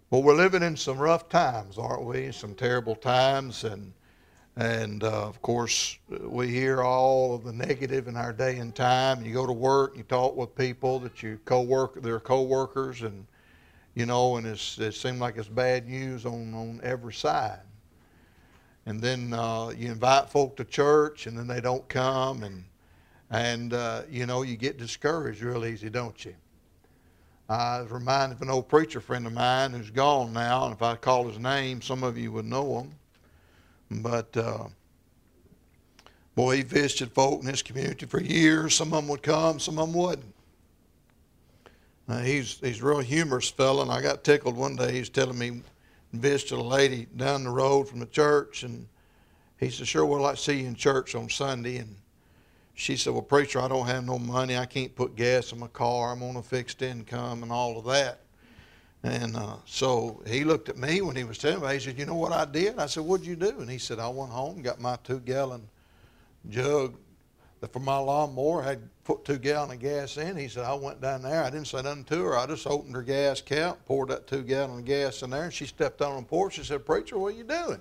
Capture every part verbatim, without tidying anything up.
Well, we're living in some rough times, aren't we? Some terrible times, and and uh, of course we hear all of the negative in our day and time. You go to work, you talk with people that you co-work, they're co-workers, and you know, and it's, it seems like it's bad news on on every side. And then uh, you invite folk to church, and then they don't come, and and uh, you know, you get discouraged real easy, don't you? I was reminded of an old preacher friend of mine who's gone now, and if I call his name, some of you would know him. But, uh, boy, he visited folk in his community for years. Some of them would come, some of them wouldn't. Uh, he's, he's a real humorous fellow, and I got tickled one day. He was telling me, visited a lady down the road from the church, and he said, sure would like to see you in church on Sunday. And she said, well, preacher, I don't have no money. I can't put gas in my car. I'm on a fixed income and all of that. And uh, so he looked at me when he was telling me. He said, you know what I did? I said, what'd you do? And he said, I went home, got my two-gallon jug for my lawnmower. I had put two gallons of gas in. He said, I went down there. I didn't say nothing to her. I just opened her gas cap, poured that two gallon of gas in there, and she stepped out on the porch. She said, preacher, what are you doing?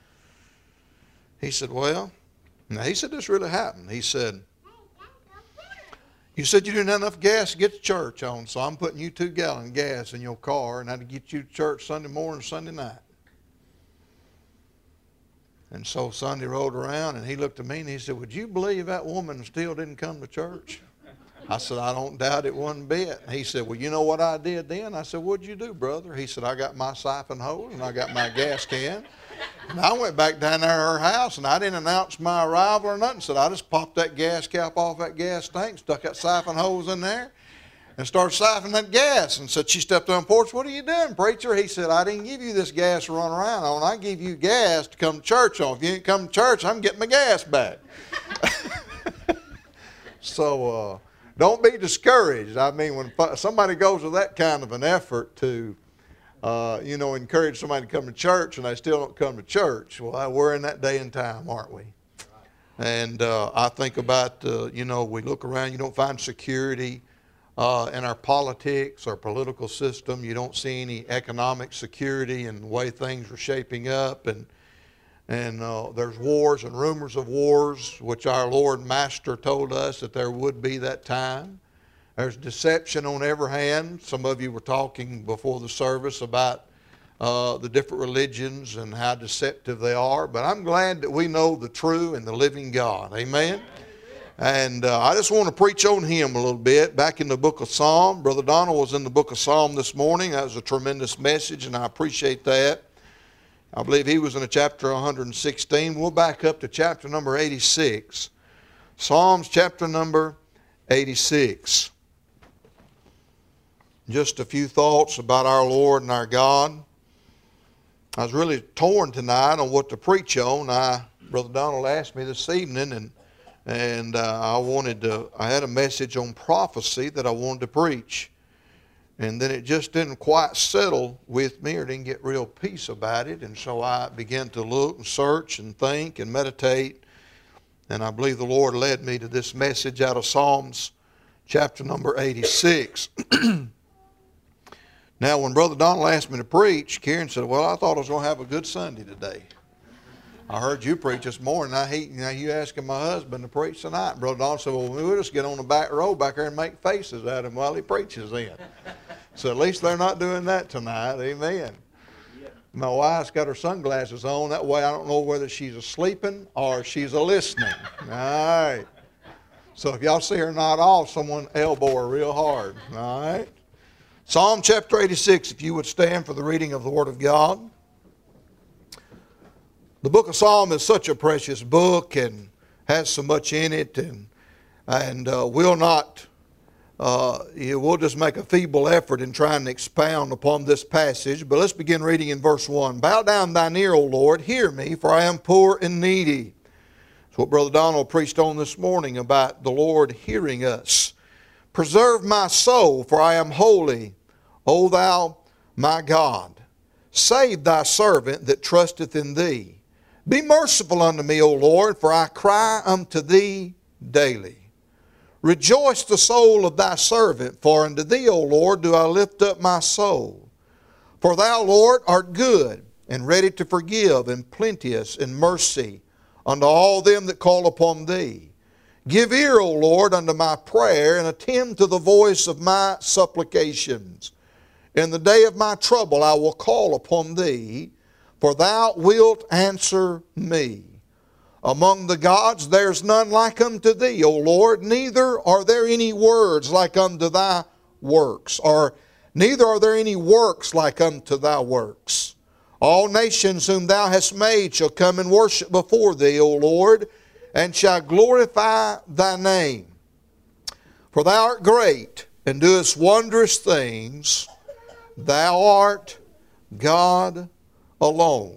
He said, well, now, he said this really happened. He said, you said you didn't have enough gas to get to church on, so I'm putting you two gallon gas in your car, and that'll get you to church Sunday morning, Sunday night. And so Sunday rolled around, and he looked at me, and he said, would you believe that woman still didn't come to church? I said, I don't doubt it one bit. He said, well, you know what I did then? I said, what'd you do, brother? He said, I got my siphon hose, and I got my gas can. And I went back down there to her house, and I didn't announce my arrival or nothing. Said I just popped that gas cap off that gas tank, stuck that siphon hose in there, and started siphoning that gas. And said, she stepped on the porch, what are you doing, preacher? He said, I didn't give you this gas to run around on. I gave you gas to come to church on. If you ain't come to church, I'm getting my gas back. So uh, don't be discouraged. I mean, when somebody goes to that kind of an effort to Uh, you know, encourage somebody to come to church and they still don't come to church. Well, we're in that day and time, aren't we? And uh, I think about, uh, you know, we look around, you don't find security uh, in our politics, our political system. You don't see any economic security in the way things are shaping up. And, and uh, there's wars and rumors of wars, which our Lord and Master told us that there would be that time. There's deception on every hand. Some of you were talking before the service about uh, the different religions and how deceptive they are. But I'm glad that we know the true and the living God. Amen? And uh, I just want to preach on Him a little bit. Back in the book of Psalm, Brother Donald was in the book of Psalm this morning. That was a tremendous message, and I appreciate that. I believe he was in a chapter one hundred sixteen. We'll back up to chapter number eighty-six. Psalms chapter number eighty-six. Just a few thoughts about our Lord and our God. I was really torn tonight on what to preach on. I, Brother Donald asked me this evening, and and uh, I wanted to. I had a message on prophecy that I wanted to preach, and then it just didn't quite settle with me, or didn't get real peace about it. And so I began to look and search and think and meditate, and I believe the Lord led me to this message out of Psalms chapter number eighty-six. Now, when Brother Donald asked me to preach, Karen said, well, I thought I was going to have a good Sunday today. I heard you preach this morning. Now, he, now you asking my husband to preach tonight. Brother Donald said, well, we'll just get on the back row back there and make faces at him while he preaches then. So at least they're not doing that tonight. Amen. My wife's got her sunglasses on. That way I don't know whether she's a sleeping or she's a listening. All right. So if y'all see her nod off, someone elbow her real hard. All right. Psalm chapter eighty-six, if you would stand for the reading of the Word of God. The book of Psalm is such a precious book and has so much in it, and and uh, will not, uh, we'll just make a feeble effort in trying to expound upon this passage. But let's begin reading in verse one. Bow down thine ear, O Lord, hear me, for I am poor and needy. That's what Brother Donald preached on this morning about the Lord hearing us. Preserve my soul, for I am holy, O thou my God. Save thy servant that trusteth in thee. Be merciful unto me, O Lord, for I cry unto thee daily. Rejoice the soul of thy servant, for unto thee, O Lord, do I lift up my soul. For thou, Lord, art good, and ready to forgive, and plenteous in mercy unto all them that call upon thee. Give ear, O Lord, unto my prayer, and attend to the voice of my supplications. In the day of my trouble I will call upon thee, for thou wilt answer me. Among the gods there is none like unto thee, O Lord, neither are there any words like unto thy works, or neither are there any works like unto thy works. All nations whom thou hast made shall come and worship before thee, O Lord, and shall glorify thy name. For thou art great, and doest wondrous things. Thou art God alone.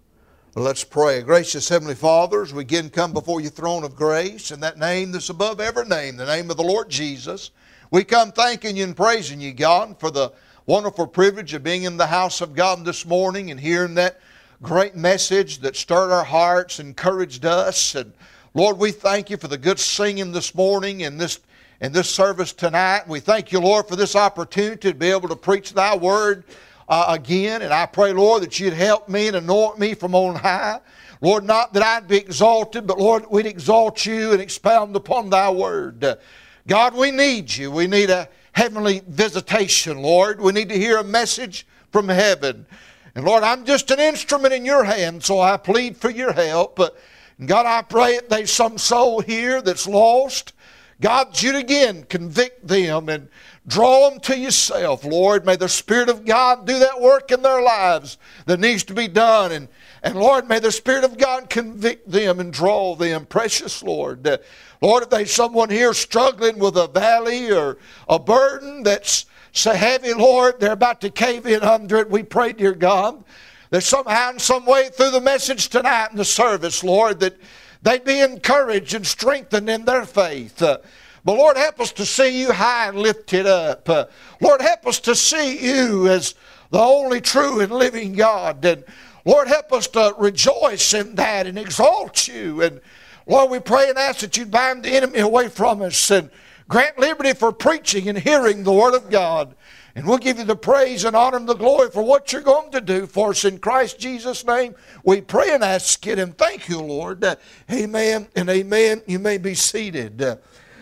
Let's pray. Gracious Heavenly Father, as we again come before your throne of grace, in that name that's above every name, the name of the Lord Jesus, we come thanking you and praising you, God, for the wonderful privilege of being in the house of God this morning and hearing that great message that stirred our hearts, encouraged us. And Lord, we thank you for the good singing this morning and this in this service tonight. We thank you, Lord, for this opportunity to be able to preach thy word uh, again. And I pray, Lord, that you'd help me and anoint me from on high. Lord, not that I'd be exalted, but Lord, we'd exalt you and expound upon thy word. Uh, God, we need you. We need a heavenly visitation, Lord. We need to hear a message from heaven. And Lord, I'm just an instrument in your hand, so I plead for your help. Uh, and God, I pray that there's some soul here that's lost. God, you'd again convict them and draw them to yourself, Lord. May the Spirit of God do that work in their lives that needs to be done. And, and Lord, may the Spirit of God convict them and draw them. Precious Lord. Uh, Lord, if there's someone here struggling with a valley or a burden that's so heavy, Lord, they're about to cave in under it, we pray, dear God, that somehow in some way through the message tonight in the service, Lord, that they'd be encouraged and strengthened in their faith. Uh, but Lord, help us to see you high and lifted up. Uh, Lord, help us to see you as the only true and living God. And Lord, help us to rejoice in that and exalt you. And Lord, we pray and ask that you bind the enemy away from us and grant liberty for preaching and hearing the word of God. And we'll give you the praise and honor and the glory for what you're going to do for us in Christ Jesus' name. We pray and ask it, and thank you, Lord. Uh, amen and amen. You may be seated. Uh,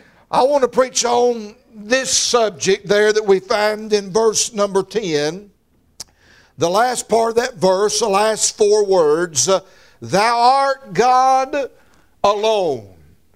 I want to preach on this subject there that we find in verse number ten. The last part of that verse, the last four words, uh, thou art God alone.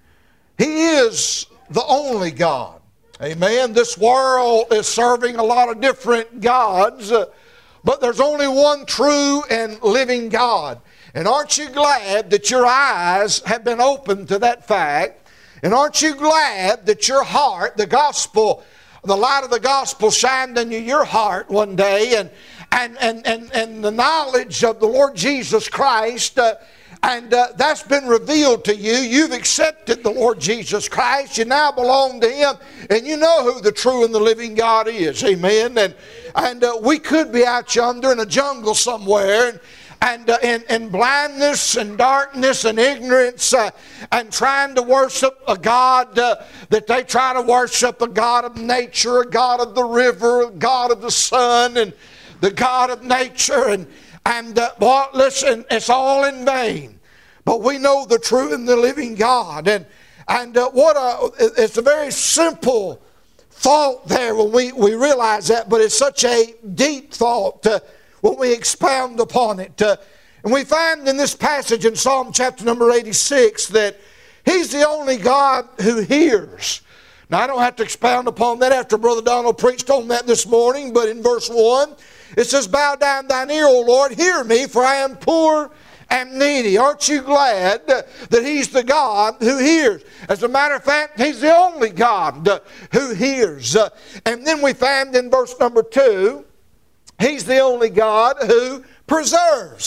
He is the only God. Amen. This world is serving a lot of different gods, uh, but there's only one true and living God. And aren't you glad that your eyes have been opened to that fact? And aren't you glad that your heart, the gospel, the light of the gospel shined into your heart one day, and and and and, and the knowledge of the Lord Jesus Christ, uh, and uh, that's been revealed to you. You've accepted the Lord Jesus Christ. You now belong to Him, and you know who the true and the living God is. Amen. And and uh, we could be out yonder in a jungle somewhere, and and uh, in, in blindness and darkness and ignorance, uh, and trying to worship a God uh, that they try to worship, a God of nature, a God of the river, a God of the sun, and the God of nature. And And, uh, boy, listen, it's all in vain. But we know the true and the living God. And and uh, what a, it's a very simple thought there when we, we realize that, but it's such a deep thought uh, when we expound upon it. Uh, and we find in this passage in Psalm chapter number eighty-six that He's the only God who hears. Now, I don't have to expound upon that after Brother Donald preached on that this morning, but in verse one, it says, bow down thine ear, O Lord, hear me, for I am poor and needy. Aren't you glad that He's the God who hears? As a matter of fact, He's the only God who hears. And then we find in verse number two, He's the only God who preserves.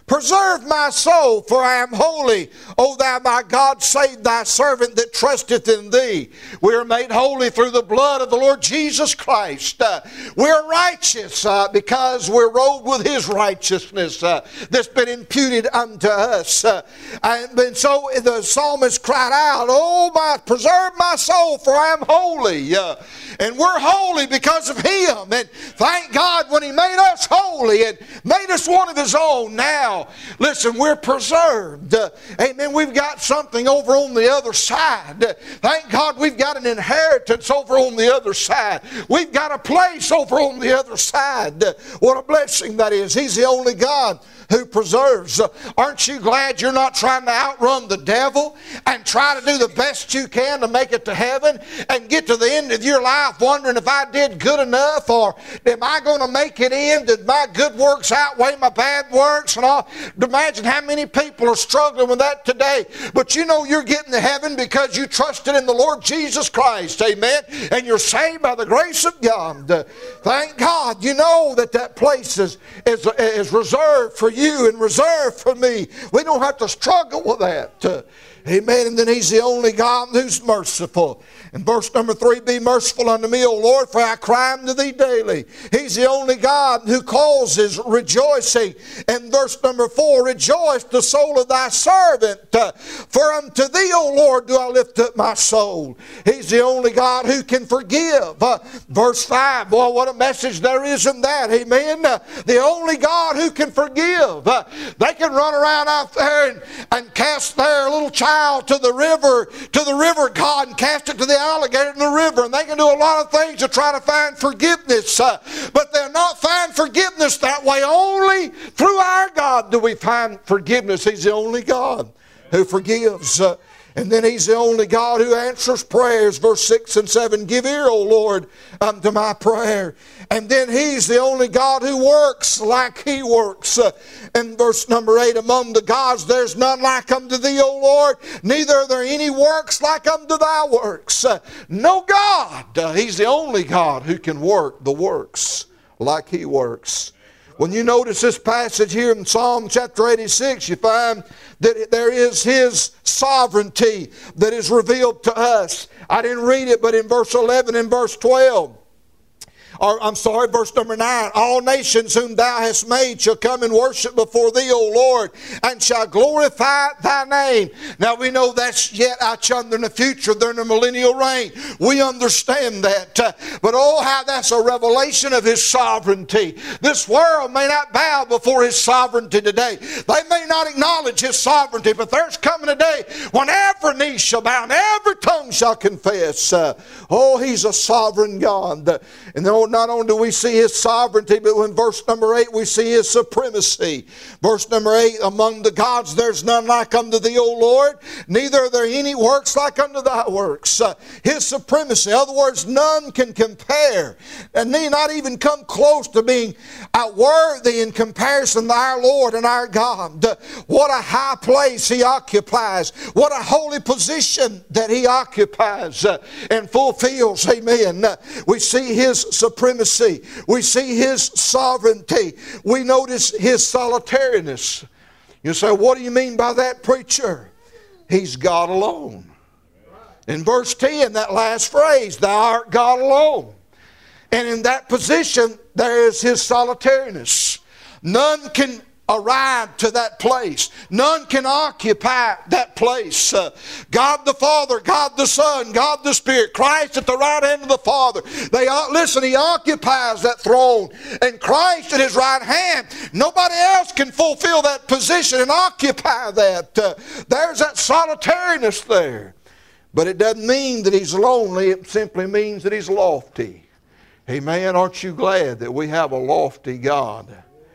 Preserve my soul, for I am holy. O thou my God, save thy servant that trusteth in thee. We are made holy through the blood of the Lord Jesus Christ. Uh, we're righteous uh, because we're robed with his righteousness uh, that's been imputed unto us. Uh, and, and so the psalmist cried out, Oh, my, preserve my soul, for I am holy. Uh, and we're holy because of him. And thank God when he made us holy and made us one of his own. Now, listen, we're preserved. Uh, amen. We've got something over on the other side. Uh, thank God we've got an inheritance over on the other side. We've got a place over on the other side. Uh, what a blessing that is. He's the only God who preserves. Uh, aren't you glad you're not trying to outrun the devil and try to do the best you can to make it to heaven and get to the end of your life wondering if I did good enough, or am I going to make it in? Did my good works outweigh my bad works? And all. Imagine how many people are struggling with that today. But you know you're getting to heaven because you trusted in the Lord Jesus Christ. Amen. And you're saved by the grace of God. Uh, thank God. You know that that place is, is, is reserved for you and reserved for me. We don't have to struggle with that. Uh, Amen. And then he's the only God who's merciful. And verse number three, be merciful unto me, O Lord, for I cry unto thee daily. He's the only God who causes rejoicing. And verse number four, rejoice the soul of thy servant. Uh, for unto thee, O Lord, do I lift up my soul. He's the only God who can forgive. Uh, verse five, boy, what a message there is in that. Amen. Uh, the only God who can forgive. Uh, they can run around out there and, and cast their little child to the river, to the river God, and cast it to the alligator in the river, and they can do a lot of things to try to find forgiveness, uh, but they'll not find forgiveness that way. Only through our God do we find forgiveness. He's the only God who forgives. Uh, And then he's the only God who answers prayers. Verse six and seven, give ear, O Lord, unto my prayer. And then he's the only God who works like he works. Uh, and verse number eight, among the gods there's none like unto thee, O Lord, neither are there any works like unto thy works. Uh, no God. Uh, he's the only God who can work the works like he works. When you notice this passage here in Psalm chapter eighty-six, you find that there is his sovereignty that is revealed to us. I didn't read it, but in verse eleven and verse twelve, or I'm sorry, verse number nine, all nations whom thou hast made shall come and worship before thee, O Lord, and shall glorify thy name. Now we know that's yet out yonder in the future during the millennial reign. We understand that. Uh, but oh, how that's a revelation of his sovereignty. This world may not bow before his sovereignty today. They may not acknowledge his sovereignty, but there's coming a day when every knee shall bow and every tongue shall confess. Uh, oh, he's a sovereign God. Uh, and then not only do we see his sovereignty, but in verse number eight we see his supremacy. Verse number eight, among the gods there's none like unto thee, O Lord, neither are there any works like unto thy works. Uh, his supremacy, in other words, none can compare, and need not even come close to being worthy in comparison to our Lord and our God. Uh, what a high place he occupies. What a holy position that he occupies uh, and fulfills. Amen. Uh, we see his supremacy. Supremacy. We see his sovereignty. We notice his solitariness. You say, what do you mean by that, preacher? He's God alone. In verse ten, that last phrase, thou art God alone. And in that position, there is his solitariness. None can arrive to that place. None can occupy that place. Uh, God the Father, God the Son, God the Spirit, Christ at the right hand of the Father. They uh, listen, he occupies that throne. And Christ at his right hand, nobody else can fulfill that position and occupy that. Uh, there's that solitariness there. But it doesn't mean that he's lonely. It simply means that he's lofty. Amen. Aren't you glad that we have a lofty God?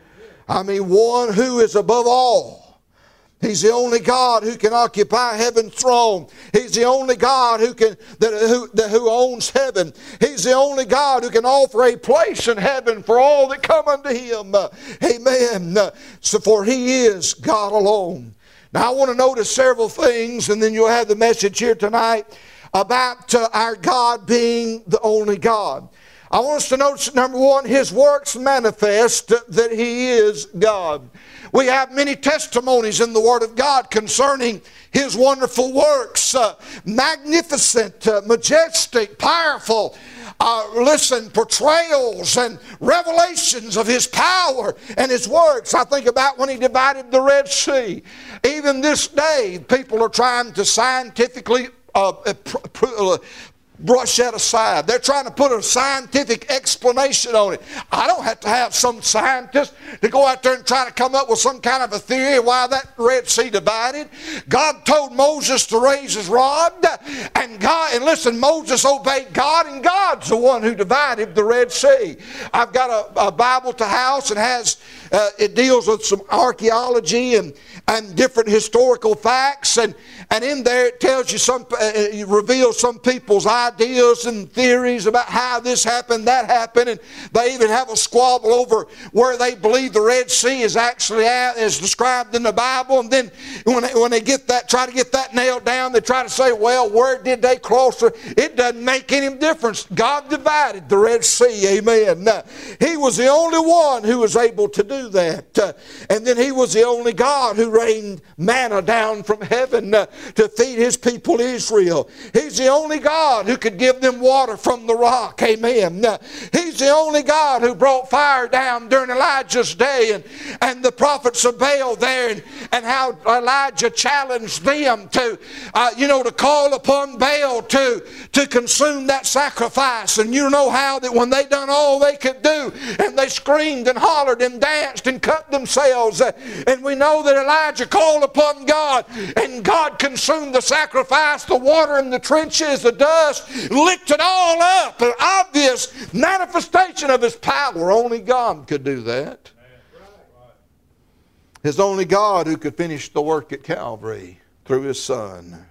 I mean, one who is above all. He's the only God who can occupy heaven's throne. He's the only God who can that who, that, who owns heaven. He's the only God who can offer a place in heaven for all that come unto him. Uh, amen. Uh, so for he is God alone. Now I want to notice several things, and then you'll have the message here tonight about uh, our God being the only God. I want us to notice, number one, His works manifest that He is God. We have many testimonies in the Word of God concerning His wonderful works. Uh, magnificent, uh, majestic, powerful, uh, listen, portrayals and revelations of His power and His works. I think about when He divided the Red Sea. Even this day, people are trying to scientifically uh, pr- pr- uh, brush that aside. They're trying to put a scientific explanation on it. I don't have to have some scientist to go out there and try to come up with some kind of a theory of why that Red Sea divided. God told Moses to raise his rod, and God, and listen, Moses obeyed God, and God's the one who divided the Red Sea. I've got a, a Bible to house, and has uh, it deals with some archaeology and and different historical facts, and and in there it tells you some, uh, it reveals some people's ideas and theories about how this happened, that happened, and they even have a squabble over where they believe the Red Sea is actually at, as described in the Bible. And then when they, when they get that, try to get that nailed down, they try to say, well, where did they cross? It doesn't make any difference. God divided the Red Sea, amen. Now, He was the only one who was able to do that. Uh, and then He was the only God who rained manna down from heaven uh, to feed His people Israel. He's the only God who could give them water from the rock, amen. Uh, he's the only God who brought fire down during Elijah's day, and, and the prophets of Baal there, and, and how Elijah challenged them to, uh, you know, to call upon Baal to, to consume that sacrifice. And you know how that when they done all they could do, and they screamed and hollered and danced and cut themselves, uh, and we know that Elijah called upon God, and God consumed the sacrifice, the water in the trenches, the dust, licked it all up. An obvious manifestation of His power. Only God could do that. His only God who could finish the work at Calvary through His Son.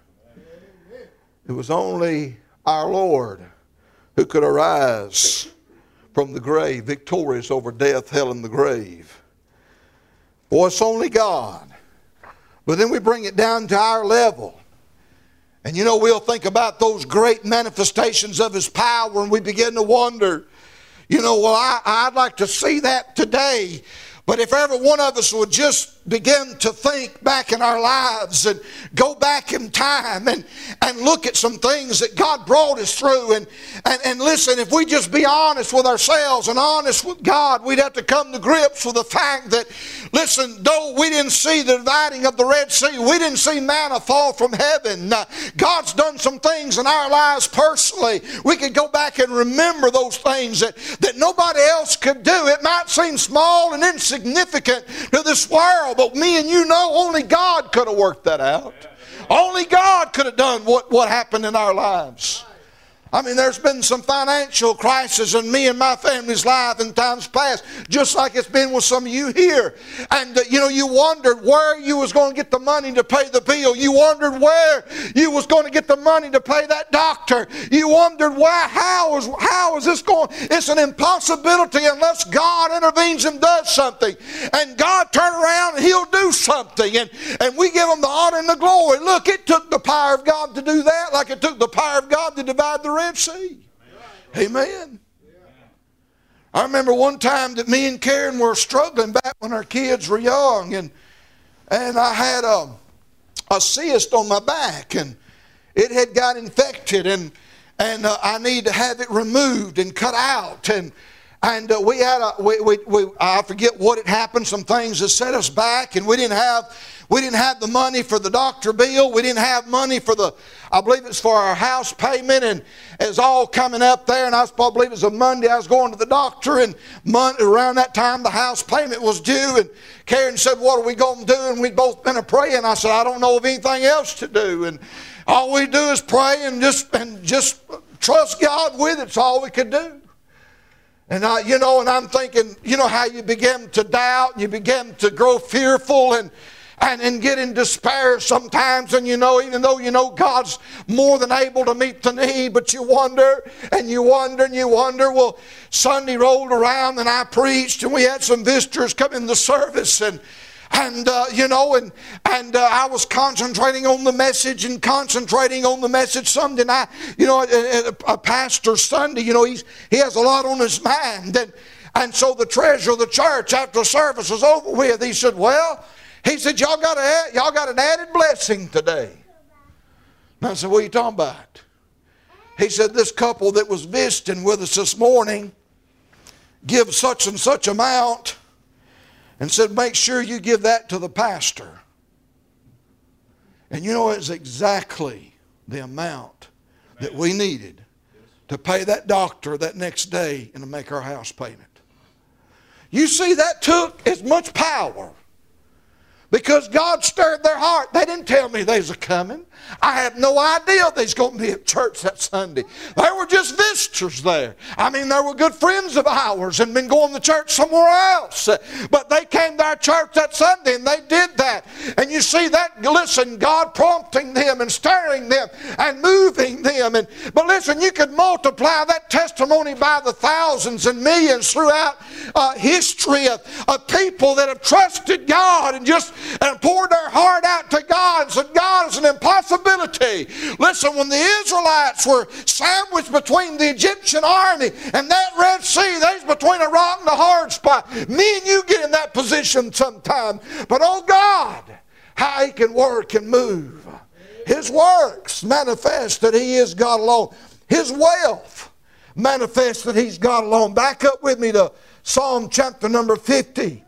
It was only our Lord who could arise from the grave victorious over death, hell, and the grave. Boy, it's only God. But then we bring it down to our level. And you know, we'll think about those great manifestations of His power, and we begin to wonder, you know, well, I, I'd like to see that today. But if every one of us would just begin to think back in our lives and go back in time and, and look at some things that God brought us through. And, and, and listen, if we just be honest with ourselves and honest with God, we'd have to come to grips with the fact that, listen, though we didn't see the dividing of the Red Sea, we didn't see manna fall from heaven. Uh, God's done some things in our lives personally. We could go back and remember those things that, that nobody else could do. It might seem small and insignificant to this world, but me and you know only God could have worked that out. Only God could have done what, what happened in our lives. I mean, there's been some financial crisis in me and my family's life in times past, just like it's been with some of you here. And, uh, you know, you wondered where you was going to get the money to pay the bill. You wondered where you was going to get the money to pay that doctor. You wondered why, how is, how is this going? It's an impossibility unless God intervenes and does something. And God turn around and He'll do something. And, and we give Him the honor and the glory. Look, it took the power of God to do that, like it took the power of God to divide the Red Sea. Amen. I remember one time that me and Karen were struggling back when our kids were young, and and I had a, a cyst on my back, and it had got infected, and and uh, I need to have it removed and cut out, and and uh, we had a we, we, we I forget what had happened, some things that set us back, and we didn't have we didn't have the money for the doctor bill. We didn't have money for the, I believe it's for our house payment, and it was all coming up there, and I was, I believe it was a Monday, I was going to the doctor, and Monday, around that time the house payment was due, and Karen said, what are we going to do? And we'd both been a praying. I said, I don't know of anything else to do, and all we do is pray and just and just trust God with it. It's all we could do. And I, you know, and I'm thinking, you know how you begin to doubt, and you begin to grow fearful, and And, and get in despair sometimes, and you know, even though you know God's more than able to meet the need, but you wonder and you wonder and you wonder. Well, Sunday rolled around and I preached, and we had some visitors come in the service, and And, uh, you know, and, and uh, I was concentrating on the message and concentrating on the message Sunday night. You know, a, a, a pastor Sunday, you know, he's, he has a lot on his mind. And, and so the treasurer of the church, after the service was over with, he said, well, he said, y'all got, a, y'all got an added blessing today. And I said, what are you talking about? He said, this couple that was visiting with us this morning give such and such amount, and said, make sure you give that to the pastor. And you know, it's exactly the amount that we needed to pay that doctor that next day and to make our house payment. You see, that took as much power because God stirred their heart. They didn't tell me they was a-coming. I had no idea they was going to be at church that Sunday. They were just visitors there. I mean, they were good friends of ours and been going to church somewhere else. But they came to our church that Sunday and they did that. And you see that, listen, God prompting them and stirring them and moving them. And But listen, you could multiply that testimony by the thousands and millions throughout uh, history of, of people that have trusted God and just and poured their heart out to God and said, God is an impossibility. Listen, when the Israelites were sandwiched between the Egyptian army and that Red Sea, they was between a rock and a hard spot. Me and you get in that position sometime. But oh God, how He can work and move. His works manifest that He is God alone. His wealth manifests that He's God alone. Back up with me to Psalm chapter number fifty.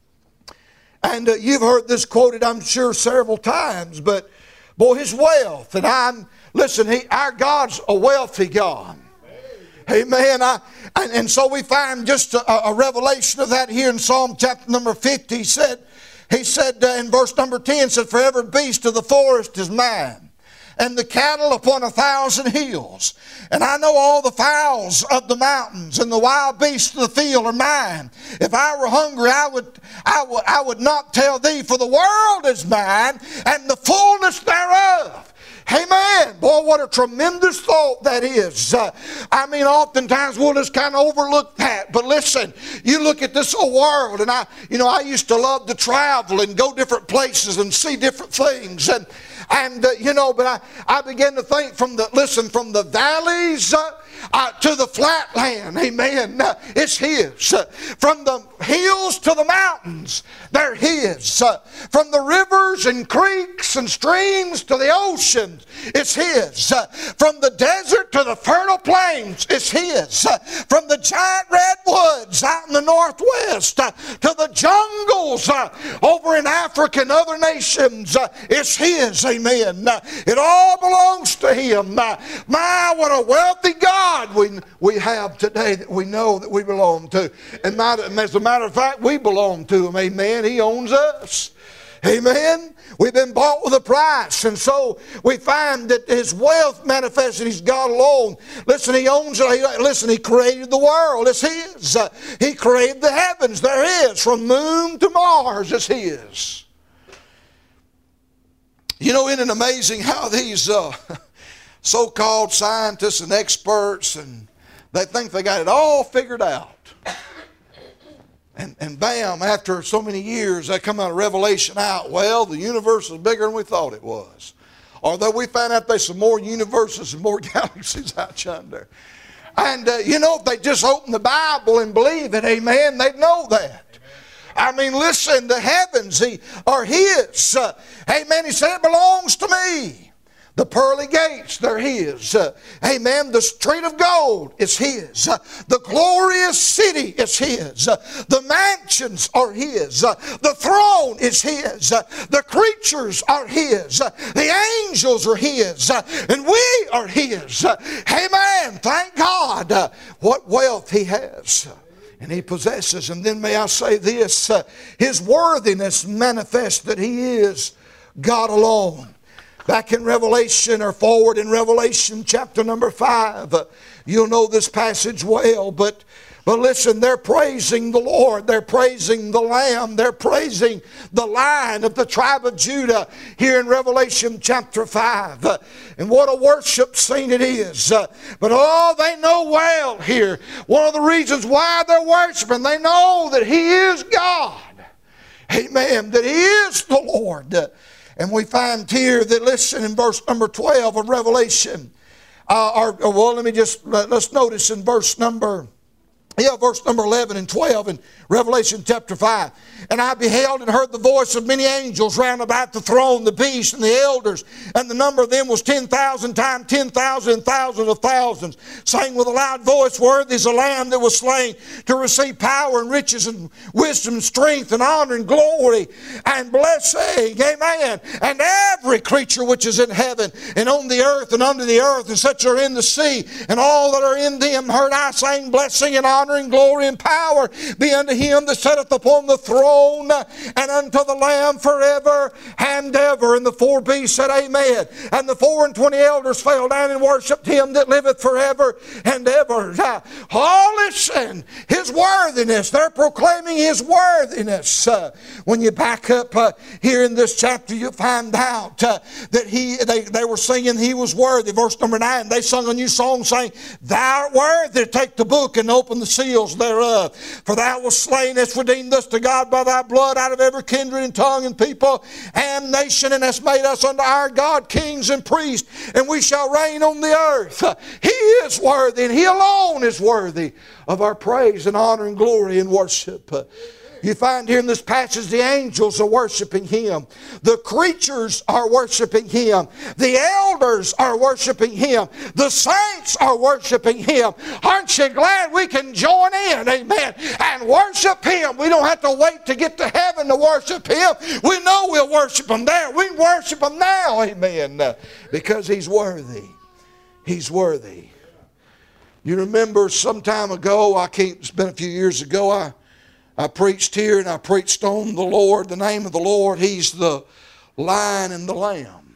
And uh, you've heard this quoted, I'm sure, several times. But, boy, His wealth. And I'm, listen, he, our God's a wealthy God. Amen. I, and, and so we find just a, a revelation of that here in Psalm chapter number fifty. He said, he said uh, in verse number ten, said, for every beast of the forest is mine, and the cattle upon a thousand hills. And I know all the fowls of the mountains and the wild beasts of the field are mine. If I were hungry, I would, I would, I would not tell thee, for the world is mine and the fullness thereof. Amen. Boy, what a tremendous thought that is. Uh, I mean, oftentimes we'll just kind of overlook that. But listen, you look at this whole world, and I, you know, I used to love to travel and go different places and see different things. And, and uh, you know, but I, I began to think from the, listen, from the valleys uh, uh, to the flatland, amen, uh, it's His. Uh, from the hills to the mountains, they're His. Uh, from the rivers and creeks and streams to the ocean, it's His. Uh, from the desert to the fertile plains, it's His. Uh, from the giant redwoods out in the northwest uh, to the jungles uh, over in Africa and other nations, uh, it's His. Amen. Uh, it all belongs to Him. Uh, my, what a wealthy God we, we have today that we know that we belong to. And as a matter of fact, we belong to Him. Amen. He owns us. Amen. We've been bought with a price. And so we find that His wealth manifested. He's God alone. Listen, He owns it. Listen, He created the world. It's His. Uh, he created the heavens. They're His. From moon to Mars, it's His. You know, isn't it amazing how these uh, so-called scientists and experts, and they think they got it all figured out. And, and bam, after so many years, they come out of Revelation out, well, the universe is bigger than we thought it was. Although we found out there's some more universes and more galaxies out yonder. And, uh, you know, if they just open the Bible and believe it, amen, they'd know that. I mean, listen, the heavens he, are His. Uh, amen, He said it belongs to me. The pearly gates, they're His. Uh, amen. The street of gold is His. Uh, the glorious city is His. Uh, the mansions are His. Uh, the throne is His. Uh, the creatures are His. Uh, the angels are His. Uh, and we are His. Uh, amen. Thank God. Uh, what wealth He has. Uh, and He possesses. And then may I say this. Uh, His worthiness manifests that He is God alone. Back in Revelation, or forward in Revelation chapter number five, uh, you'll know this passage well, but, but listen, they're praising the Lord, they're praising the Lamb, they're praising the Lion of the tribe of Judah here in Revelation chapter five. Uh, and what a worship scene it is. Uh, but oh, they know well here, one of the reasons why they're worshiping, they know that He is God. Amen. That He is the Lord. And we find here that, listen, in verse number twelve of Revelation, uh, or, or well, let me just, let's notice in verse number, yeah, verse number eleven and twelve in Revelation chapter five. And I beheld and heard the voice of many angels round about the throne, the beast, and the elders. And the number of them was ten thousand times ten thousand and thousands of thousands, saying with a loud voice, Worthy is the Lamb that was slain to receive power and riches and wisdom and strength and honor and glory and blessing. Amen. And every creature which is in heaven and on the earth and under the earth and such are in the sea and all that are in them heard I saying, Blessing and honor and glory and power be unto Him that sitteth upon the throne and unto the Lamb forever and ever. And the four beasts said, Amen. And the four and twenty elders fell down and worshipped Him that liveth forever and ever. Oh, listen, His worthiness. They're proclaiming His worthiness. Uh, when you back up uh, here in this chapter, you find out uh, that he they, they were singing He was worthy. Verse number nine, they sung a new song saying, Thou art worthy to take the book and open the seals thereof. For Thou wast slain, hast redeemed us to God by Thy blood out of every kindred and tongue and people and nation, and hast made us unto our God kings and priests, and we shall reign on the earth. He is worthy, and He alone is worthy of our praise and honor and glory and worship. You find here in this passage the angels are worshiping Him. The creatures are worshiping Him. The elders are worshiping Him. The saints are worshiping Him. Aren't you glad we can join in, amen, and worship Him? We don't have to wait to get to heaven to worship Him. We know we'll worship Him there. We worship Him now, amen, because He's worthy. He's worthy. You remember some time ago, I can't, it's been a few years ago, I I preached here and I preached on the Lord, the name of the Lord. He's the Lion and the Lamb.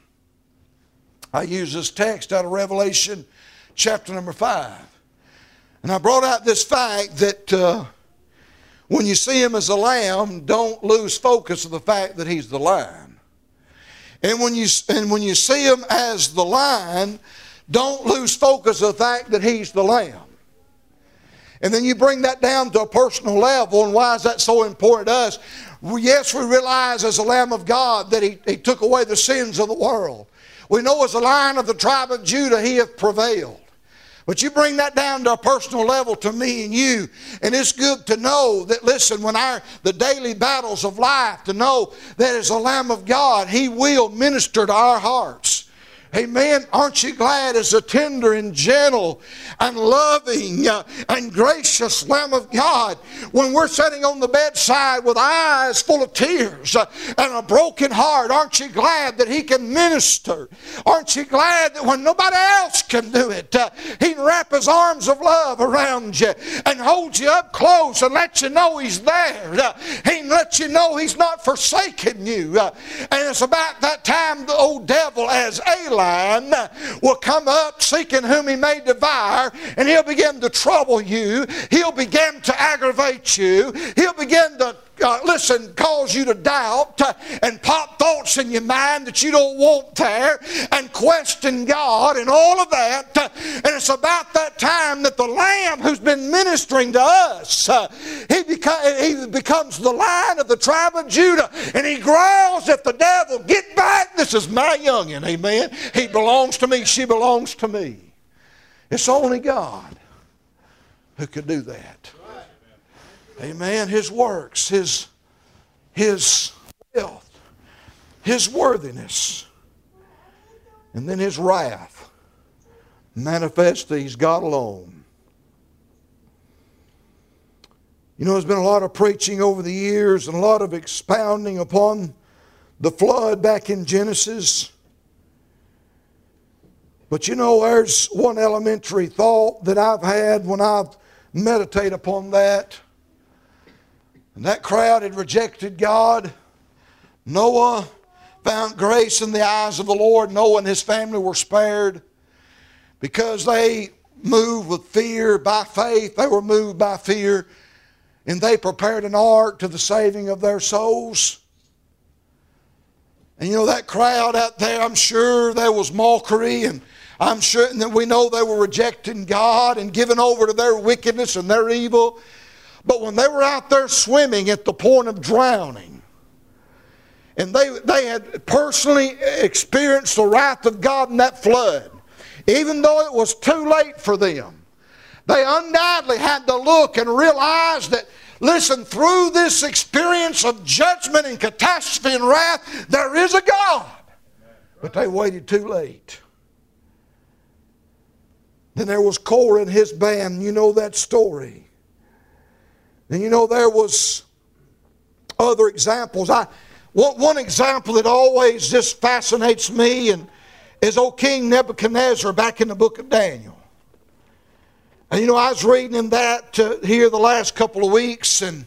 I use this text out of Revelation chapter number five. And I brought out this fact that uh, when you see Him as a lamb, don't lose focus of the fact that He's the lion. And when you, and when you see Him as the lion, don't lose focus of the fact that He's the lamb. And then you bring that down to a personal level, and why is that so important to us? Well, yes, we realize as a Lamb of God that he, he took away the sins of the world. We know as a Lion of the tribe of Judah, He hath prevailed. But you bring that down to a personal level to me and you, and it's good to know that, listen, when our the daily battles of life, to know that as a Lamb of God, He will minister to our hearts. Amen. Aren't you glad as a tender and gentle and loving uh, and gracious Lamb of God, when we're sitting on the bedside with eyes full of tears uh, and a broken heart, aren't you glad that He can minister? Aren't you glad that when nobody else can do it, uh, He can wrap His arms of love around you and hold you up close and let you know He's there. Uh, he can let you know He's not forsaken you. Uh, and it's about that time the old devil as a lion will come up seeking whom he may devour, and he'll begin to trouble you. He'll begin to aggravate you. He'll begin to Uh, listen, cause you to doubt uh, and pop thoughts in your mind that you don't want there and question God and all of that. Uh, and it's about that time that the Lamb who's been ministering to us, uh, he, beca- he becomes the Lion of the tribe of Judah, and he growls at the devil, "Get back, this is my youngin'," amen. He belongs to me, she belongs to me. It's only God who could do that. Amen. His works, His, His wealth, His worthiness, and then His wrath manifests that He's God alone. You know, there's been a lot of preaching over the years and a lot of expounding upon the flood back in Genesis. But you know, there's one elementary thought that I've had when I've meditated upon that. And that crowd had rejected God. Noah found grace in the eyes of the Lord. Noah and his family were spared because they moved with fear by faith. They were moved by fear, and they prepared an ark to the saving of their souls. And you know, that crowd out there, I'm sure there was mockery, and I'm sure that we know they were rejecting God and giving over to their wickedness and their evil. But when they were out there swimming at the point of drowning, And they, they had personally experienced the wrath of God in that flood. Even though it was too late for them, they undoubtedly had to look and realize that, listen, through this experience of judgment and catastrophe and wrath, there is a God. But they waited too late. Then there was Korah and his band. You know that story. And you know there was other examples. I, one, one example that always just fascinates me and is old King Nebuchadnezzar back in the book of Daniel. And you know, I was reading in that uh, here the last couple of weeks, and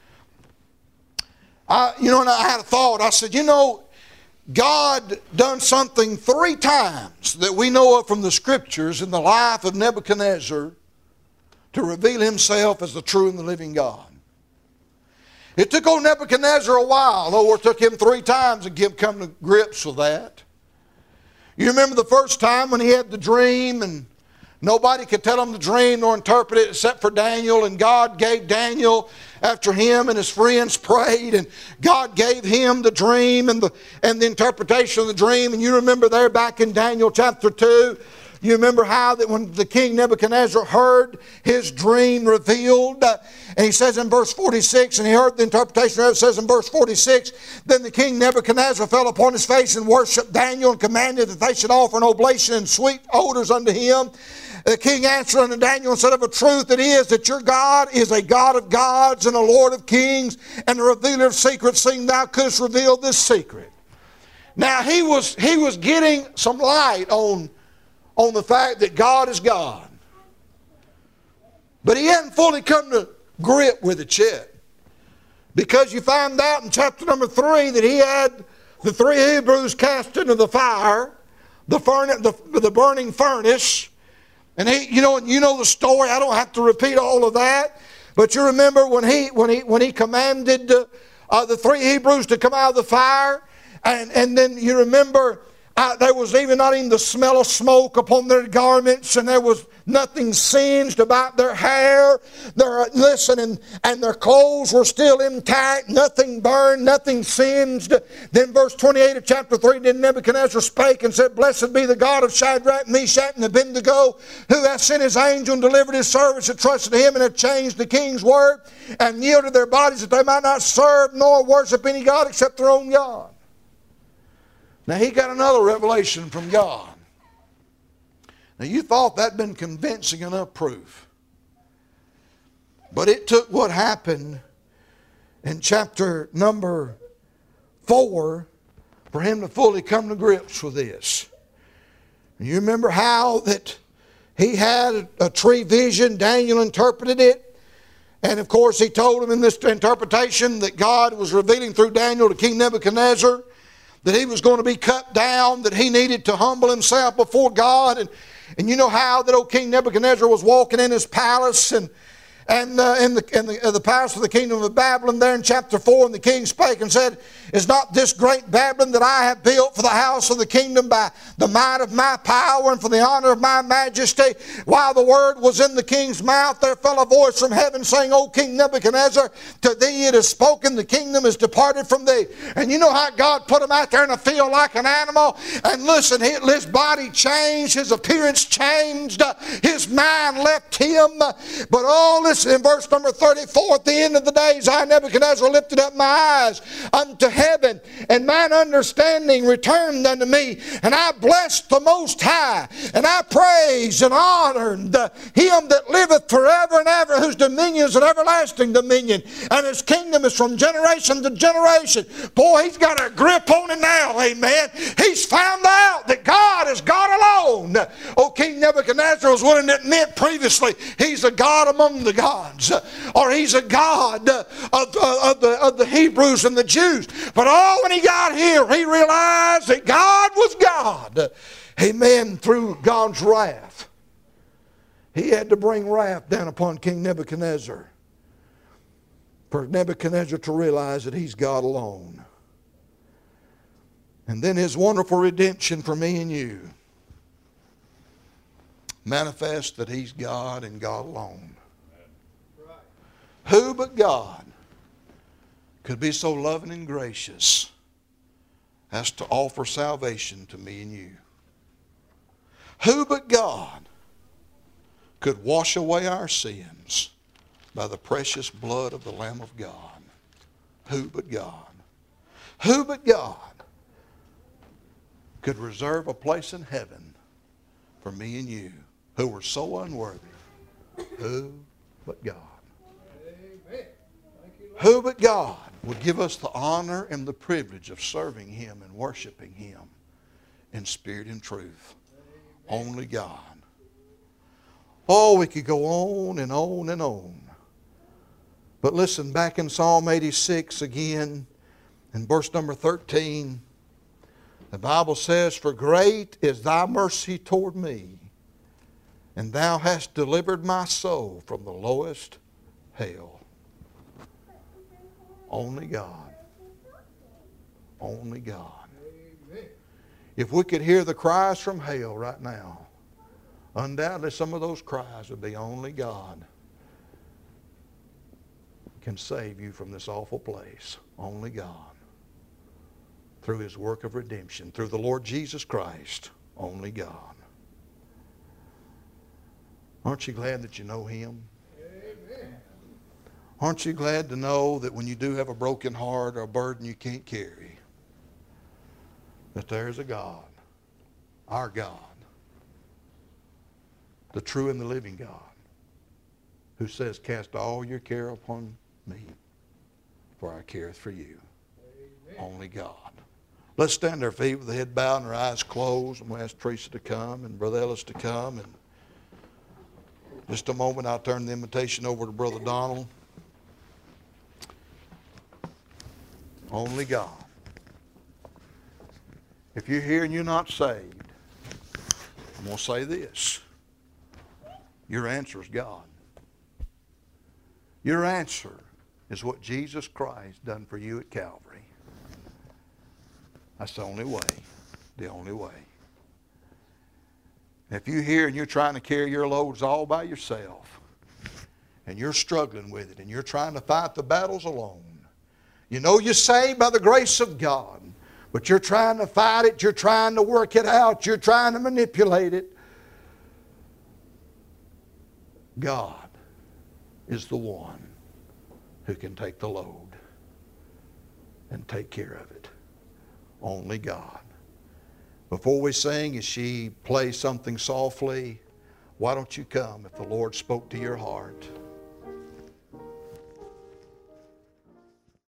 I, you know, and I had a thought. I said, you know, God done something three times that we know of from the Scriptures in the life of Nebuchadnezzar to reveal Himself as the true and the living God. It took old Nebuchadnezzar a while. Oh, it took him three times to get come to grips with that. You remember the first time when he had the dream and nobody could tell him the dream nor interpret it except for Daniel, and God gave Daniel after him and his friends prayed, and God gave him the dream and the, and the interpretation of the dream. And you remember there back in Daniel chapter two, you remember how that when the king Nebuchadnezzar heard his dream revealed, uh, and he says in verse forty-six, and he heard the interpretation of it, says in verse forty-six, then the king Nebuchadnezzar fell upon his face and worshipped Daniel and commanded that they should offer an oblation and sweet odors unto him. The king answered unto Daniel and said, of a truth it is that your God is a God of gods and a Lord of kings and a revealer of secrets, seeing thou couldst reveal this secret. Now he was, he was getting some light on on the fact that God is God. But he hadn't fully come to grip with it yet. Because you find out in chapter number three that he had the three Hebrews cast into the fire, the, furnace, the, the burning furnace. And he, you know, you know the story. I don't have to repeat all of that. But you remember when he, when he, when he commanded uh, uh, the three Hebrews to come out of the fire. And, and then you remember Uh, there was even not even the smell of smoke upon their garments, and there was nothing singed about their hair. Their, listen, and, and their clothes were still intact, nothing burned, nothing singed. Then verse twenty-eight of chapter three, then Nebuchadnezzar spake and said, blessed be the God of Shadrach, Meshach, and Abednego, who hath sent his angel and delivered his servants that trusted him and have changed the king's word and yielded their bodies that they might not serve nor worship any God except their own God. Now he got another revelation from God. Now you thought that had been convincing enough proof. But it took what happened in chapter number four for him to fully come to grips with this. You remember how that he had a tree vision, Daniel interpreted it. And of course he told him in this interpretation that God was revealing through Daniel to King Nebuchadnezzar that he was going to be cut down, that he needed to humble himself before God. And, and you know how that old King Nebuchadnezzar was walking in his palace and and uh, in, the, in the, uh, the palace of the kingdom of Babylon there in chapter four, and the king spake and said, is not this great Babylon that I have built for the house of the kingdom by the might of my power and for the honor of my majesty? While the word was in the king's mouth, there fell a voice from heaven saying, O King Nebuchadnezzar, to thee it is spoken, the kingdom is departed from thee. And you know how God put him out there in a field like an animal? And listen, his body changed, his appearance changed, his mind left him. But all this in verse number thirty-four, at the end of the days, I, Nebuchadnezzar, lifted up my eyes unto heaven, and mine understanding returned unto me, and I blessed the Most High, and I praised and honored the, him that liveth forever and ever, whose dominion is an everlasting dominion, and his kingdom is from generation to generation. Boy, he's got a grip on it now, amen. He's found out that God is God alone. Oh, King Nebuchadnezzar was willing to admit previously he's a God among the gods. Gods, or he's a God of, uh, of, the, of the Hebrews and the Jews. But all when he got here, he realized that God was God. Amen. Through God's wrath. He had to bring wrath down upon King Nebuchadnezzar for Nebuchadnezzar to realize that he's God alone. And then his wonderful redemption for me and you manifests that he's God and God alone. Who but God could be so loving and gracious has to offer salvation to me and you. Who but God could wash away our sins by the precious blood of the Lamb of God? Who but God? Who but God could reserve a place in heaven for me and you who were so unworthy? Who but God? Amen. Who but God would give us the honor and the privilege of serving Him and worshiping Him in spirit and truth? Amen. Only God. Oh, we could go on and on and on. But listen, back in Psalm eighty-six again, in verse number thirteen, the Bible says, "For great is thy mercy toward me, and thou hast delivered my soul from the lowest hell." Only God. Only God. Amen. If we could hear the cries from hell right now, undoubtedly some of those cries would be, only God can save you from this awful place. Only God. Through His work of redemption, through the Lord Jesus Christ. Only God. Aren't you glad that you know Him? Amen. Aren't you glad to know that when you do have a broken heart or a burden you can't carry, that there's a God, our God, the true and the living God, who says, "Cast all your care upon me, for I careth for you." Amen. Only God. Let's stand our feet with the head bowed and our eyes closed, and we'll ask Teresa to come and Brother Ellis to come. And just a moment, I'll turn the invitation over to Brother Donald. Only God. If you're here and you're not saved, I'm going to say this. Your answer is God. Your answer is what Jesus Christ done for you at Calvary. That's the only way. The only way. If you're here and you're trying to carry your loads all by yourself, and you're struggling with it, and you're trying to fight the battles alone, you know you're saved by the grace of God, but you're trying to fight it, you're trying to work it out, you're trying to manipulate it. God is the one who can take the load and take care of it. Only God. Before we sing, as she plays something softly, why don't you come if the Lord spoke to your heart?